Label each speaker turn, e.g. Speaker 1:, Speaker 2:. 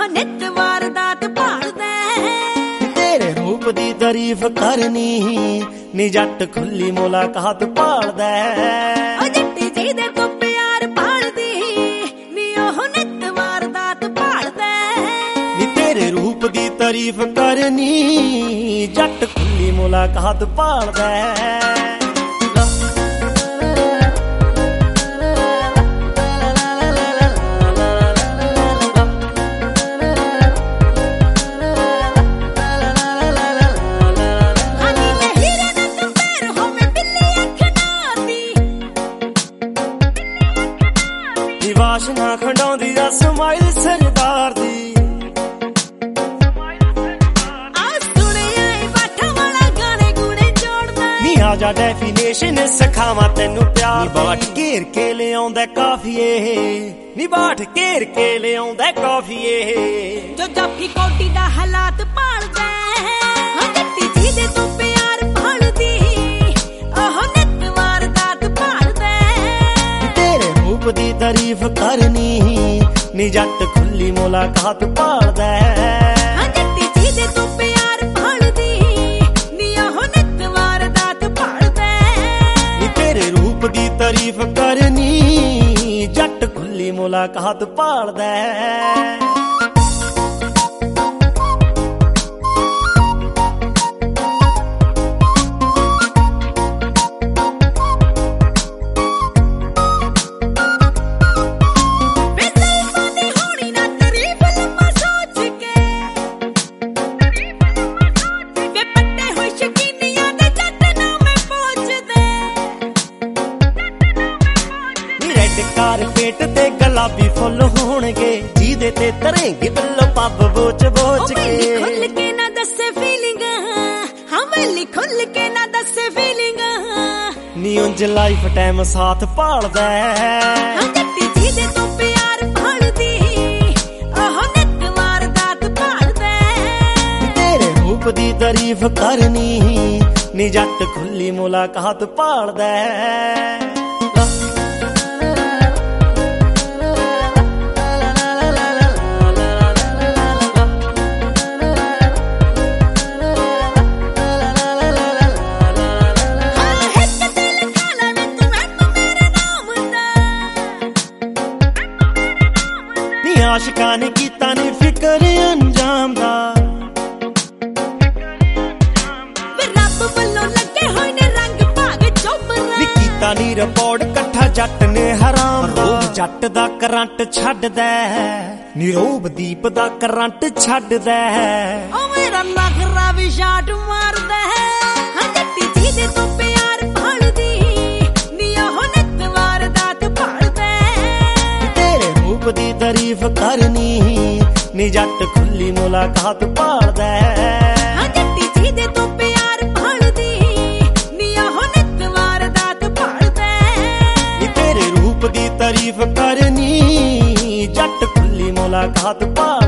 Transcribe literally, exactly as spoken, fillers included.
Speaker 1: ਨਿੱਤ ਵਾਰਦਾਤ ਭਾਲਦਾ
Speaker 2: ਤੇਰੇ ਰੂਪ ਦੀ ਤਾਰੀਫ ਕਰਨੀ ਨੀ ਜੱਟ ਖੁੱਲੀ ਮੁਲਾਕਾਤ ਭਾਲਦਾ
Speaker 1: ਓ ਜੱਟੀ ਜਿਹਦੇ ਤੋਂ ਪਿਆਰ ਭਾਲਦੀ ਨੀ ਉਹ ਨਿੱਤ ਵਾਰਦਾਤ ਭਾਲਦਾ
Speaker 2: ਨੀ ਤੇਰੇ ਰੂਪ ਦੀ ਤਾਰੀਫ ਕਰਨੀ ਜੱਟ ਖੁੱਲੀ ਮੁਲਾਕਾਤ ਭਾਲਦਾ ਵਾਸ਼ਨਾ ਖੰਡਾਉਂਦੀ ਆ ਸਮਾਈਲ ਸਰਦਾਰ ਦੀ
Speaker 1: ਆ ਸੁਣਿਆ ਏ ਬਾਠਾਂ ਵਾਲਾ ਗਾਣੇ ਗੁਣੇ ਜੋੜਦਾ
Speaker 2: ਨੀ ਆ ਜਾ ਡੈਫੀਨੇਸ਼ਨ ਸਿਖਾਵਾਂ ਤੈਨੂੰ ਪਿਆਰ ਨੀ ਬਾਟ ਘੇਰ ਕੇ ਲਿਆਉਂਦਾ ਕਾਫੀਏ ਨੀ ਬਾਟ ਘੇਰ ਕੇ ਲਿਆਉਂਦਾ ਕਾਫੀਏ
Speaker 1: ਜੋ ਜਾਫੀ ਕੋਟੀ ਦਾ ਹਾਲਾਤ ਭਾਲਦਾ ਹਾਂ ਜੱਟੀ ਜਿਹਦੇ ਤੋਂ ਪਿਆਰ ਭਾਲਦੀ ਉਹ ਨਿੱਤ ਵਾਰਦਾਤ ਭਾਲਦਾ
Speaker 2: ਤੇਰੇ ਰੂਪ ਦੀ ਤਾਰੀਫ ਕਰਨੀ ਨੀ ਜੱਟ ਖੁੱਲੀ ਮੁਲਾਕਾਤ ਭਾਲਦਾ
Speaker 1: ਹਾਂ ਜੱਟੀ ਜਿਹਦੇ ਤੋਂ ਪਿਆਰ ਭਾਲਦੀ ਨੀ ਉਹ ਨਿੱਤ ਵਾਰਦਾਤ ਭਾਲਦਾ
Speaker 2: ਨੀ ਤੇਰੇ ਰੂਪ ਦੀ ਤਾਰੀਫ ਕਰਨੀ ਜੱਟ ਖੁੱਲੀ ਮੁਲਾਕਾਤ ਭਾਲਦਾ ਕਾਰਪੇਟ ਤੇ ਗੁਲਾਬੀ ਫੁੱਲ ਹੋਣਗੇ ਜਿਹਦੇ ਤੇ ਤਰੇਂਗੇ ਬਿੱਲੋ ਪੱਬ ਬੋਚ ਬੋਚ ਕੇ
Speaker 1: ਖੁੱਲ ਕੇ ਨਾ ਦੱਸੇ ਫੀਲਿੰਗ ਹਾਂ ਵੇਲੀ ਖੁੱਲ ਕੇ ਨਾ ਦੱਸੇ ਫੀਲਿੰਗ
Speaker 2: ਨੀ ਉਂਝ ਲਾਈਫ ਟਾਈਮ ਸਾਥ ਭਾਲਦਾ
Speaker 1: ਹਾਂ ਜੱਟੀ ਜਿਹਦੇ ਤੋਂ ਪਿਆਰ ਭਾਲਦੀ ਉਹ ਨਿੱਤ ਵਾਰਦਾਤ ਭਾਲਦਾ
Speaker 2: ਤੇਰੇ ਰੂਪ ਦੀ ਤਾਰੀਫ ਕਰਨੀ ਨੀ ਜੱਟ ਖੁੱਲੀ ਮੁਲਾਕਾਤ ਭਾਲਦਾ ਆਸ਼ਿਕਾਂ ਨੇ ਕੀਤਾ ਨੀ ਫਿਕਰ ਅੰਜਾਮ ਦਾ
Speaker 1: ਵੇ ਰੱਬ ਵੱਲੋਂ ਲੱਗੇ ਹੋਏ ਨੇ ਰੰਗ ਭਾਗ ਚੋਬਰਾ
Speaker 2: ਨੀ ਕੀਤਾ ਨੀ ਰਿਪੋਰਟ ਇਕੱਠਾ ਜੱਟ ਨੇ ਹਰਾਮ ਦਾ ਜੱਟ ਦਾ ਕਰੰਟ ਛੱਡਦਾ ਨੀ ਰੋਬ ਦੀਪ ਦਾ ਕਰੰਟ ਛੱਡਦਾ
Speaker 1: ਓ ਮੇਰਾ ਨਖਰਾ ਵੀ ਸ਼ਾਟ ਮਾਰਦਾ ਹਾਂ ਜੱਟੀ ਜਿਹਦੇ ਤੋਂ ਪਿਆਰ ਭਾਲਦੀ ਨੀ ਉਹ ਨਿੱਤ ਵਾਰਦਾਤ ਭਾਲਦਾ
Speaker 2: ਤੇਰੇ ਰੂਪ ਦੀ ਤਾਰੀਫ ਕਰਨੀ ਨੀ ਜੱਟ ਖੁੱਲੀ ਮੁਲਾਕਾਤ ਭਾਲਦਾ
Speaker 1: ਹਾਂ ਜੱਟੀ ਜਿਹਦੇ ਤੋਂ ਪਿਆਰ ਭਾਲਦੀ ਨੀ ਉਹ ਨਿੱਤ ਵਾਰਦਾਤ ਭਾਲਦਾ
Speaker 2: ਨੀ ਤੇਰੇ ਰੂਪ ਦੀ ਤਾਰੀਫ ਕਰਨੀ ਜੱਟ ਖੁੱਲੀ ਮੁਲਾਕਾਤ ਭਾਲਦਾ